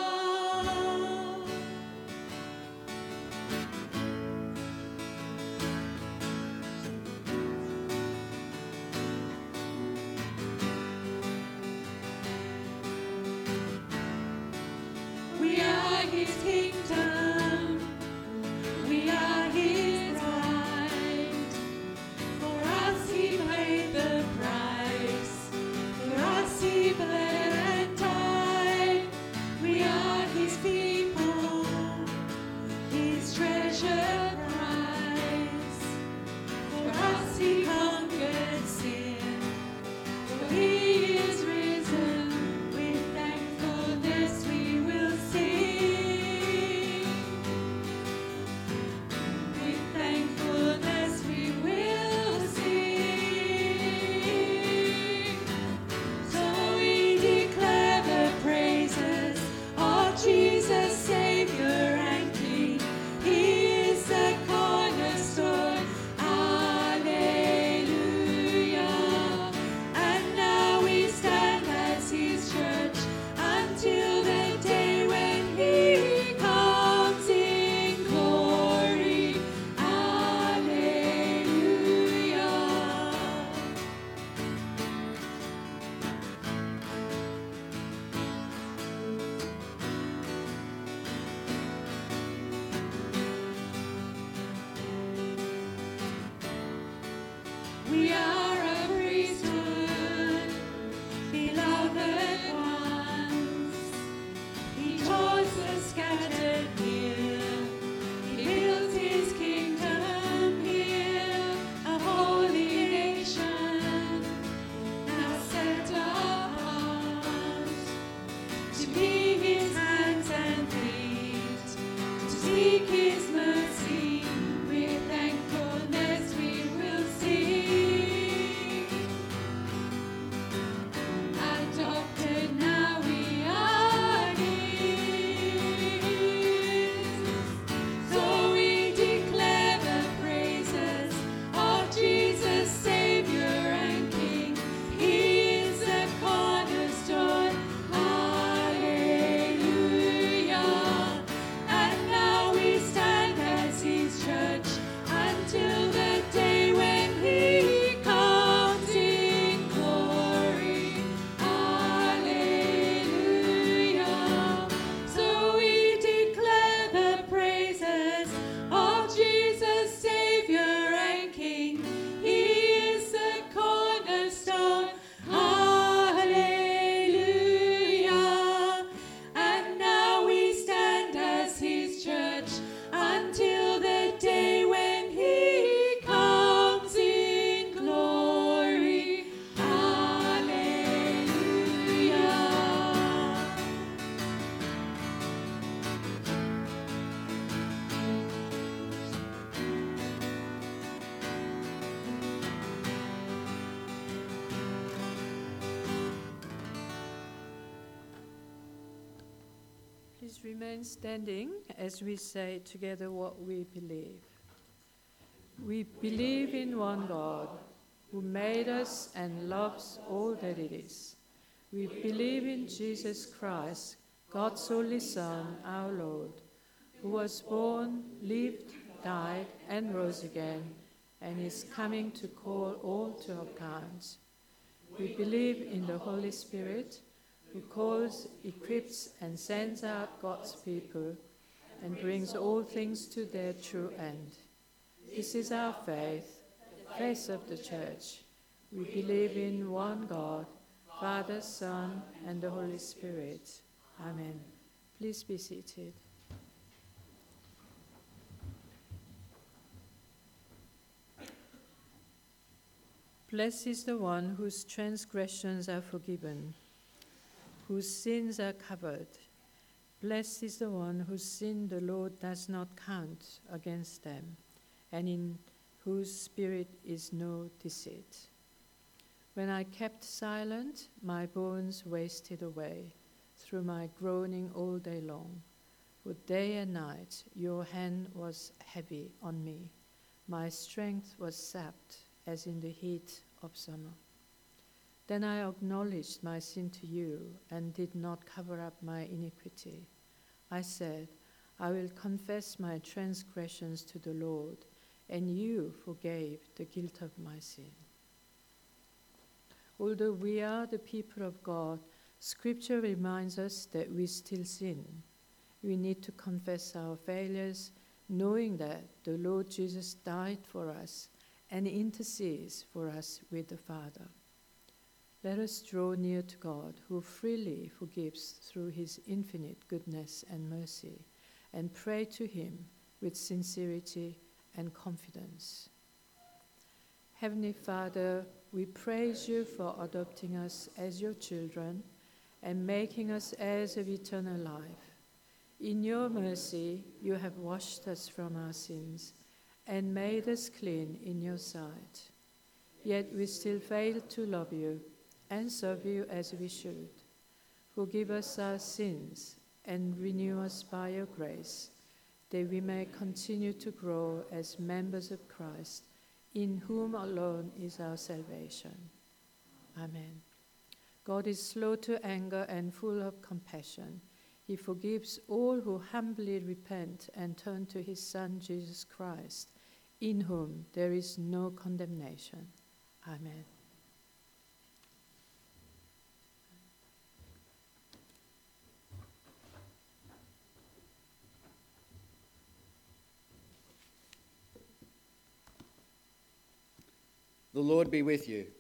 F: We are his kingdom, we are his bride. For us he paid the price, for us he bled and died. We are his people, his treasured prize. For us he conquered sin, for he is risen. With thankfulness we will sing. With thankfulness we will sing. So we declare the praises of Jesus, Savior and King. He is the cornerstone. Hallelujah. And now we stand as his church until the day when he comes in glory. Hallelujah. We are a priesthood, beloved ones. He chose the scattered here. He built his kingdom here, a holy nation, now set apart to be his hands and feet, to seek his mercy. With thankfulness we will sing. Adopted, now we are his. So we declare the praises of Jesus, Savior and King. He is the cornerstone. Hallelujah. And now we stand as his church until the day when he comes in glory. Hallelujah. So we declare the praises of Jesus, Savior and King. He is the cornerstone. Hallelujah. And now we stand as his church until the day when he comes in glory. Hallelujah.
A: remain standing as we say together what we believe. We believe in one God, who made us and loves all that it is. We believe in Jesus Christ, God's only Son, our Lord, who was born, lived, died, and rose again, and is coming to call all to account. We believe in the Holy Spirit, who calls, equips, and sends out God's people, and brings all things to their true end. This is our faith, the faith of the Church. We believe in one God, Father, Son, and the Holy Spirit. Amen. Please be seated. Blessed is the one whose transgressions are forgiven, whose sins are covered. Blessed is the one whose sin the Lord does not count against them, and in whose spirit is no deceit. When I kept silent, my bones wasted away through my groaning all day long. For day and night your hand was heavy on me. My strength was sapped as in the heat of summer. Then I acknowledged my sin to you and did not cover up my iniquity. I said, I will confess my transgressions to the Lord, and you forgave the guilt of my sin. Although we are the people of God, Scripture reminds us that we still sin. We need to confess our failures, knowing that the Lord Jesus died for us and intercedes for us with the Father. Let us draw near to God, who freely forgives through his infinite goodness and mercy, and pray to him with sincerity and confidence. Heavenly Father, we praise you for adopting us as your children and making us heirs of eternal life. In your mercy, you have washed us from our sins and made us clean in your sight. Yet we still fail to love you and serve you as we should. Forgive us our sins and renew us by your grace, that we may continue to grow as members of Christ, in whom alone is our salvation. Amen. God is slow to anger and full of compassion. He forgives all who humbly repent and turn to his Son, Jesus Christ, in whom there is no condemnation. Amen.
G: The Lord be with you.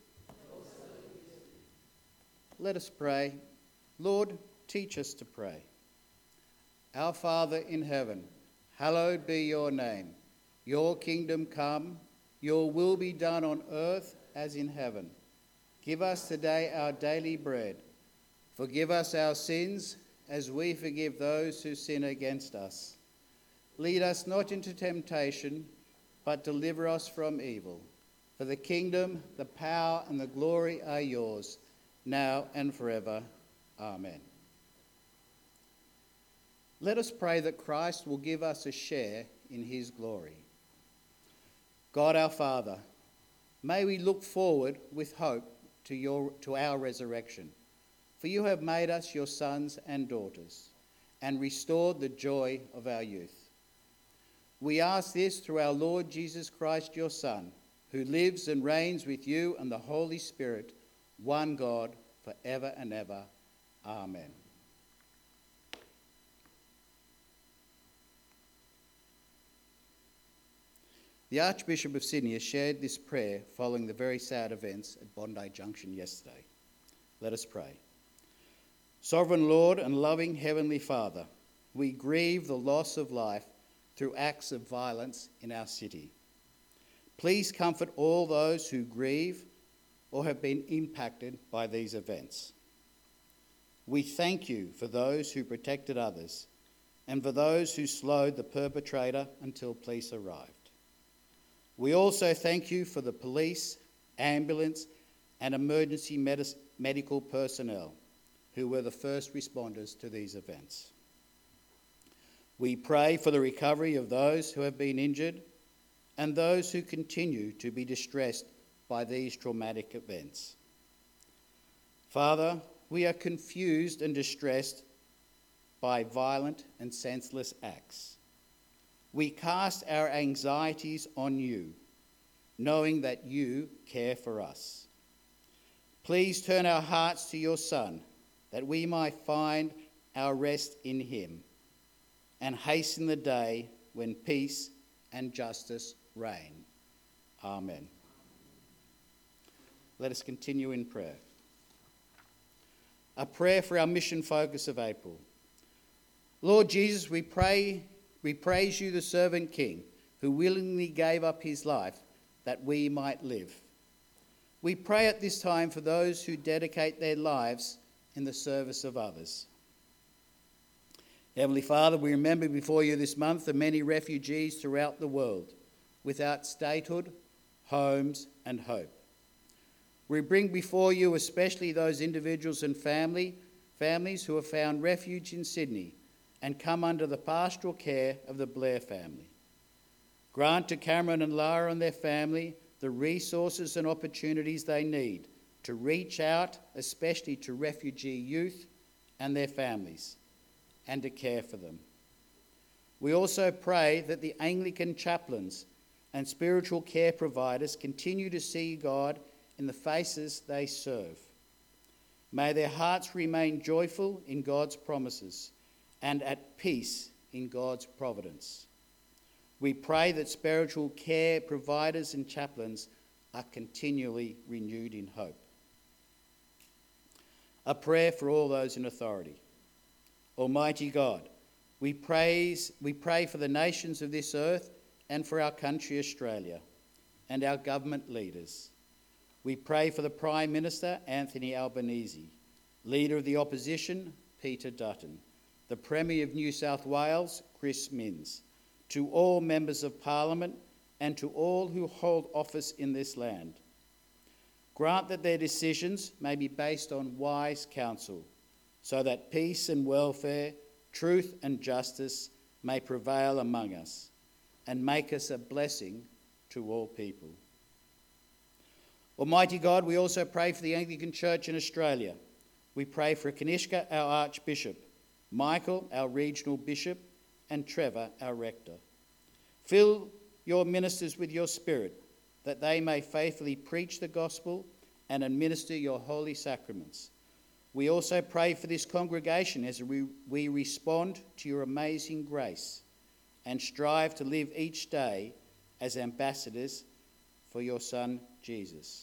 G: Let us pray. Lord, teach us to pray. Our Father in heaven, hallowed be your name. Your kingdom come, your will be done on earth as in heaven. Give us today our daily bread. Forgive us our sins as we forgive those who sin against us. Lead us not into temptation, but deliver us from evil. For the kingdom, the power, and the glory are yours, now and forever. Amen. Let us pray that Christ will give us a share in his glory. God our Father, may we look forward with hope to, your, to our resurrection. For you have made us your sons and daughters, and restored the joy of our youth. We ask this through our Lord Jesus Christ, your Son, who lives and reigns with you and the Holy Spirit, one God, for ever and ever. Amen. The Archbishop of Sydney has shared this prayer following the very sad events at Bondi Junction yesterday. Let us pray. Sovereign Lord and loving Heavenly Father, we grieve the loss of life through acts of violence in our city. Please comfort all those who grieve or have been impacted by these events. We thank you for those who protected others and for those who slowed the perpetrator until police arrived. We also thank you for the police, ambulance, and emergency medis- medical personnel who were the first responders to these events. We pray for the recovery of those who have been injured and those who continue to be distressed by these traumatic events. Father, we are confused and distressed by violent and senseless acts. We cast our anxieties on you, knowing that you care for us. Please turn our hearts to your Son, that we might find our rest in him, and hasten the day when peace and justice reign. Amen. Let us continue in prayer. A prayer for our mission focus of April. Lord Jesus, we pray, we praise you, the servant King, who willingly gave up his life that we might live. We pray at this time for those who dedicate their lives in the service of others. Heavenly Father, we remember before you this month the many refugees throughout the world without statehood, homes and hope. We bring before you especially those individuals and family, families who have found refuge in Sydney and come under the pastoral care of the Blair family. Grant to Cameron and Lara and their family the resources and opportunities they need to reach out, especially to refugee youth and their families, and to care for them. We also pray that the Anglican chaplains and spiritual care providers continue to see God in the faces they serve. May their hearts remain joyful in God's promises and at peace in God's providence. We pray that spiritual care providers and chaplains are continually renewed in hope. A prayer for all those in authority. Almighty God, we praise, we pray for the nations of this earth and for our country Australia and our government leaders. We pray for the Prime Minister, Anthony Albanese, Leader of the Opposition, Peter Dutton, the Premier of New South Wales, Chris Minns, to all members of Parliament and to all who hold office in this land. Grant that their decisions may be based on wise counsel, so that peace and welfare, truth and justice may prevail among us, and make us a blessing to all people. Almighty God, we also pray for the Anglican Church in Australia. We pray for Kanishka, our Archbishop, Michael, our Regional Bishop, and Trevor, our Rector. Fill your ministers with your Spirit, that they may faithfully preach the gospel and administer your holy sacraments. We also pray for this congregation as we, we respond to your amazing grace and strive to live each day as ambassadors for your Son, Jesus.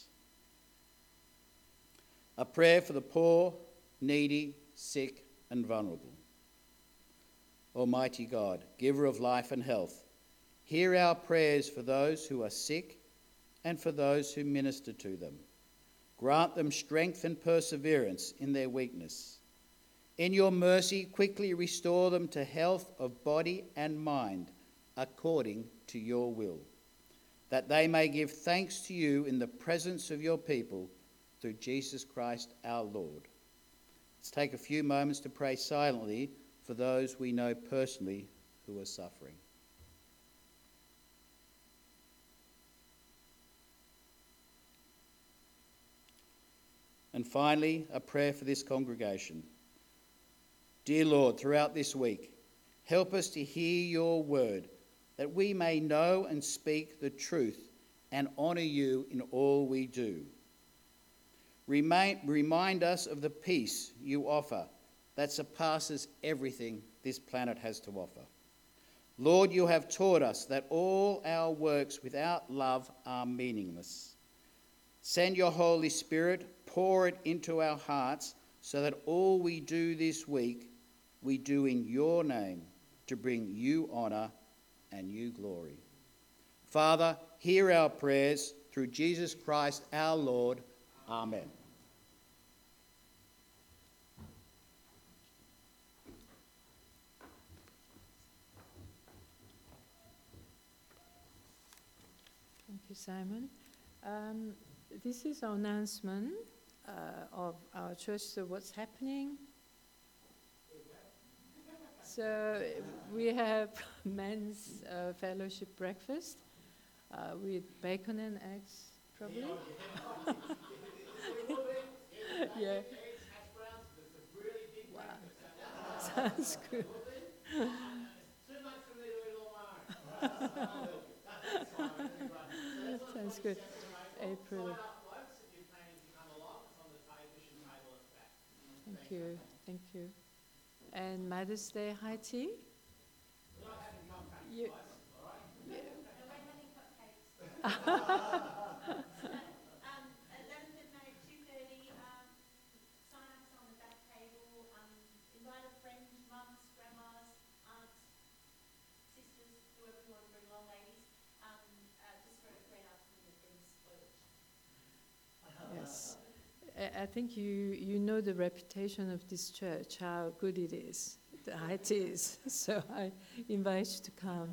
G: A prayer for the poor, needy, sick, and vulnerable. Almighty God, giver of life and health, hear our prayers for those who are sick and for those who minister to them. Grant them strength and perseverance in their weakness. In your mercy, quickly restore them to health of body and mind, according to your will, that they may give thanks to you in the presence of your people, through Jesus Christ our Lord. Let's take a few moments to pray silently for those we know personally who are suffering. And finally, a prayer for this congregation. Dear Lord, throughout this week, help us to hear your word, that we may know and speak the truth and honour you in all we do. Remind, remind us of the peace you offer that surpasses everything this planet has to offer. Lord, you have taught us that all our works without love are meaningless. Send your Holy Spirit, pour it into our hearts, so that all we do this week, we do in your name, to bring you honour and you glory. Father, hear our prayers through Jesus Christ our Lord. Amen.
A: Thank you, Simon. Um, this is our announcement uh, of our church. So what's happening? So we have men's uh, fellowship breakfast uh, with bacon and eggs, probably. Yeah. Wow. Sounds good. Sounds good. April. Thank you. Thank you. And Mother's Day high tea? You, yeah. Yes. I- I think you, you know the reputation of this church, how good it is, the high teas. So I invite you to come.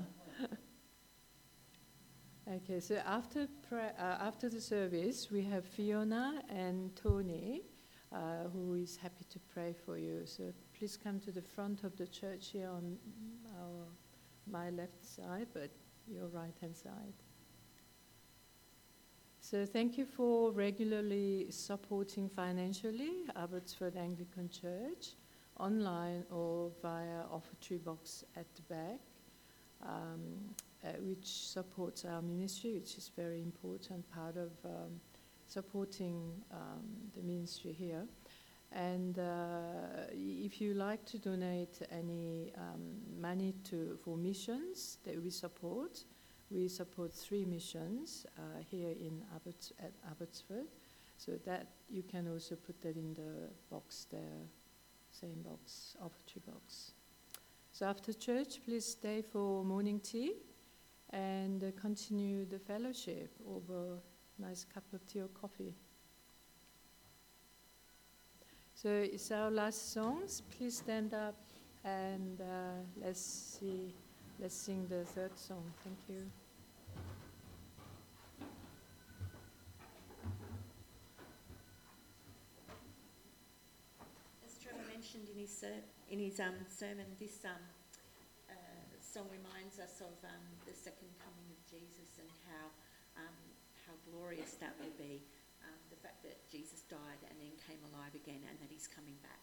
A: Okay, so after pra- uh, after the service, we have Fiona and Tony, uh, who is happy to pray for you. So please come to the front of the church here on our, my left side, but your right-hand side. So thank you for regularly supporting financially Abbotsford Anglican Church, online or via offertory box at the back, um, uh, which supports our ministry, which is very important part of um, supporting um, the ministry here. And uh, if you like to donate any um, money to for missions that we support, we support three missions uh, here in Abbots- at Abbotsford, so that you can also put that in the box there, same box, offertory box. So after church, please stay for morning tea and uh, continue the fellowship over a nice cup of tea or coffee. So it's our last songs. Please stand up and uh, let's see, let's sing the third song. Thank you.
H: As Trevor mentioned in his ser- in his um, sermon, this um, uh, song reminds us of um, the second coming of Jesus and how um, how glorious that will be. Um, the fact that Jesus died and then came alive again, and that he's coming back.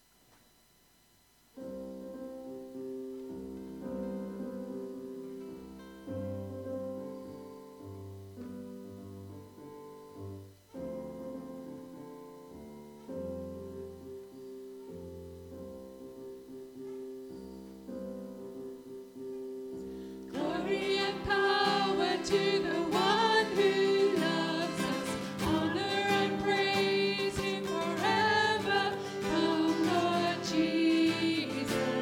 F: Glory and power to the one who loves us. Honor and praise him forever. Come, Lord Jesus.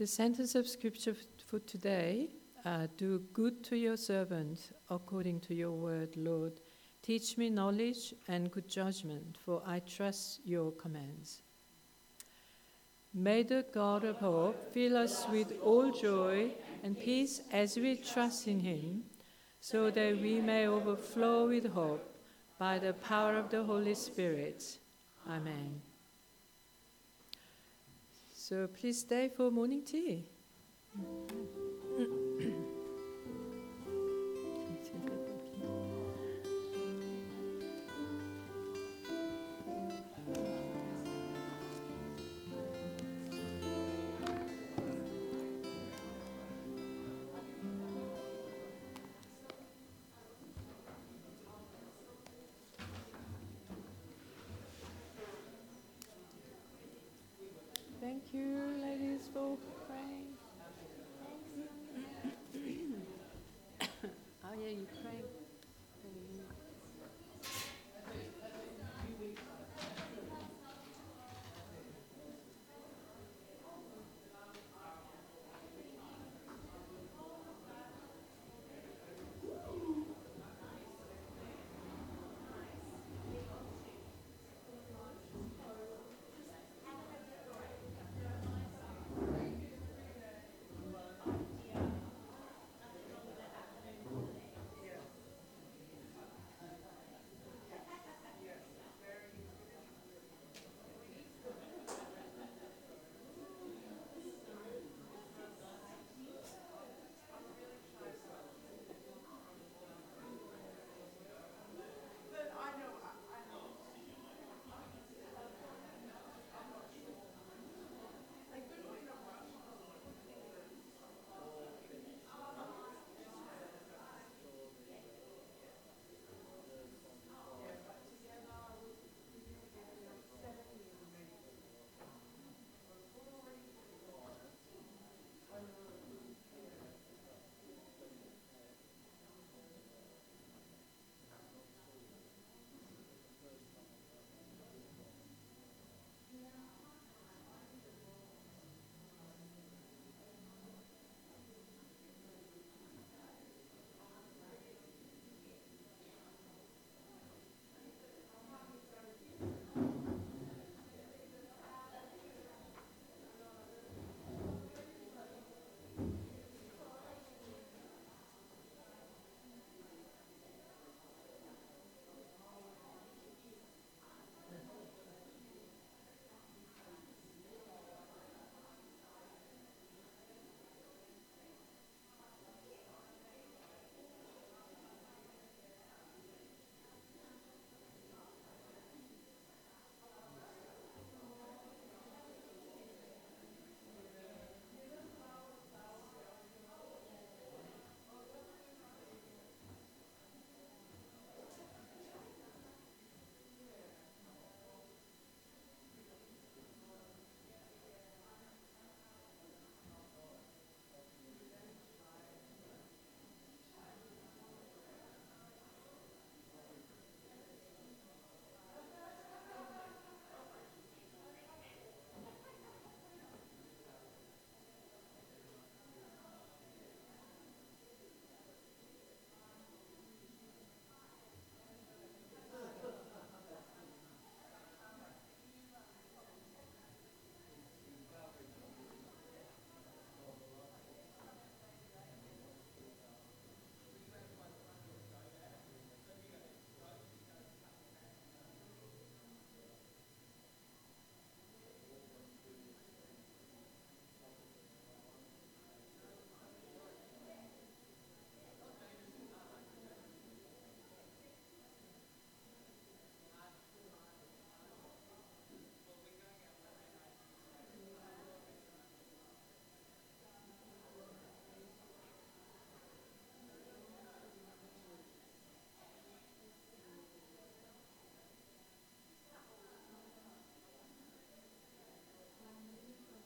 A: The sentence of scripture f- for today, uh, do good to your servant according to your word, Lord. Teach me knowledge and good judgment, for I trust your commands. May the God of hope fill us with all joy and peace as we trust in him, so that we may overflow with hope by the power of the Holy Spirit. Amen. So please stay for morning tea. Thank you, ladies, for